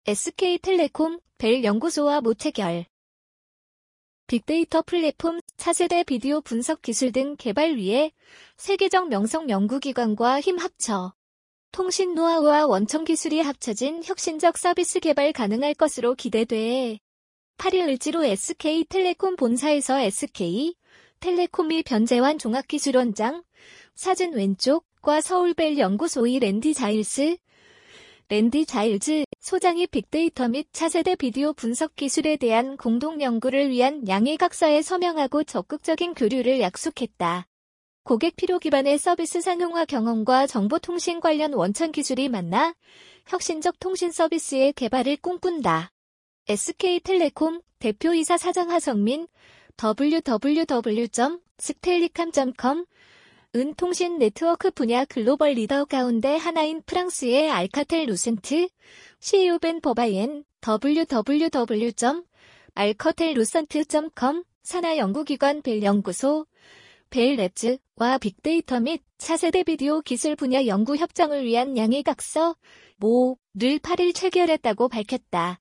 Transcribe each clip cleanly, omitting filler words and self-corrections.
SK텔레콤, 벨 연구소와 모체결. 빅데이터 플랫폼, 차세대 비디오 분석 기술 등 개발 위해 세계적 명성 연구기관과 힘 합쳐 통신 노하우와 원천 기술이 합쳐진 혁신적 서비스 개발 가능할 것으로 기대돼. 8일 을지로 SK텔레콤 본사에서 SK텔레콤이 변재환 종합기술원장, 사진 왼쪽과 서울벨 연구소의 랜디 자일즈 소장이 빅데이터 및 차세대 비디오 분석 기술에 대한 공동 연구를 위한 양해각서에 서명하고 적극적인 교류를 약속했다. 고객 필요 기반의 서비스 상용화 경험과 정보통신 관련 원천 기술이 만나 혁신적 통신 서비스의 개발을 꿈꾼다. SK텔레콤 대표이사 사장 하성민 www.sktellicom.com 은 통신 네트워크 분야 글로벌 리더 가운데 하나인 프랑스의 알카텔 루센트, CEO 벤 버바이엔 www.alcatellucent.com 산하연구기관 벨 연구소, 벨 랩즈와 빅데이터 및 차세대 비디오 기술 분야 연구 협정을 위한 양해각서 모를 8일 체결했다고 밝혔다.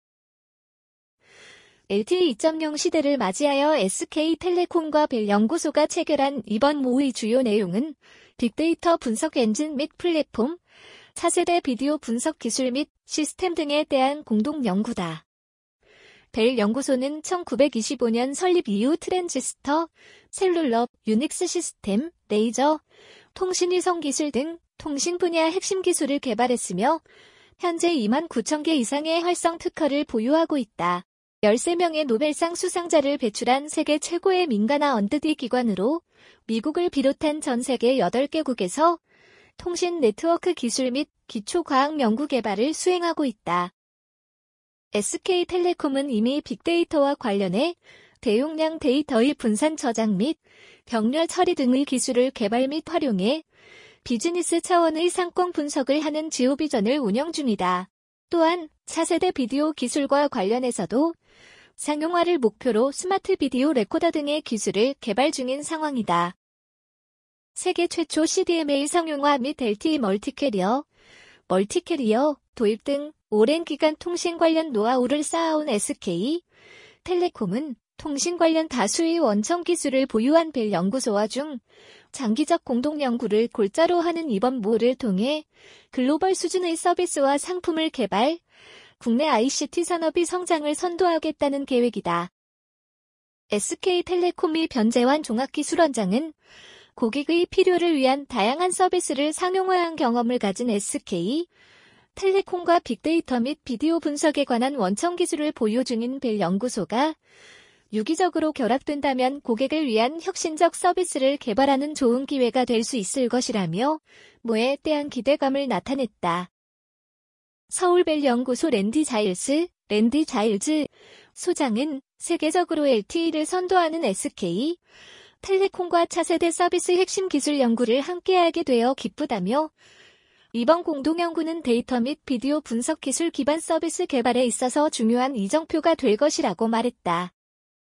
LTE 2.0 시대를 맞이하여 SK텔레콤과 벨 연구소가 체결한 이번 모의 주요 내용은 빅데이터 분석 엔진 및 플랫폼, 차세대 비디오 분석 기술 및 시스템 등에 대한 공동 연구다. 벨 연구소는 1925년 설립 이후 트랜지스터, 셀룰러, 유닉스 시스템, 레이저, 통신위성 기술 등 통신 분야 핵심 기술을 개발했으며 현재 29,000개 이상의 활성 특허를 보유하고 있다. 13명의 노벨상 수상자를 배출한 세계 최고의 민간화 언드디 기관으로 미국을 비롯한 전 세계 8개국에서 통신 네트워크 기술 및 기초과학 연구 개발을 수행하고 있다. SK텔레콤은 이미 빅데이터와 관련해 대용량 데이터의 분산 저장 및 병렬 처리 등의 기술을 개발 및 활용해 비즈니스 차원의 상권 분석을 하는 지오비전을 운영 중이다. 또한 차세대 비디오 기술과 관련해서도 상용화를 목표로 스마트 비디오 레코더 등의 기술을 개발 중인 상황이다. 세계 최초 CDMA 상용화 및 LTE 멀티캐리어 도입 등 오랜 기간 통신 관련 노하우를 쌓아온 SK텔레콤은 통신 관련 다수의 원천 기술을 보유한 벨 연구소와 장기적 공동 연구를 골자로 하는 이번 모를 통해 글로벌 수준의 서비스와 상품을 개발, 국내 ICT 산업의 성장을 선도하겠다는 계획이다. SK텔레콤의 변재환 종합기술원장은 고객의 필요를 위한 다양한 서비스를 상용화한 경험을 가진 SK텔레콤과 빅데이터 및 비디오 분석에 관한 원천 기술을 보유 중인 벨 연구소가 유기적으로 결합된다면 고객을 위한 혁신적 서비스를 개발하는 좋은 기회가 될 수 있을 것이라며 모에 대한 기대감을 나타냈다. 서울벨 연구소 랜디 자일즈 소장은 세계적으로 LTE를 선도하는 SK텔레콤과 차세대 서비스 핵심 기술 연구를 함께하게 되어 기쁘다며 이번 공동연구는 데이터 및 비디오 분석 기술 기반 서비스 개발에 있어서 중요한 이정표가 될 것이라고 말했다.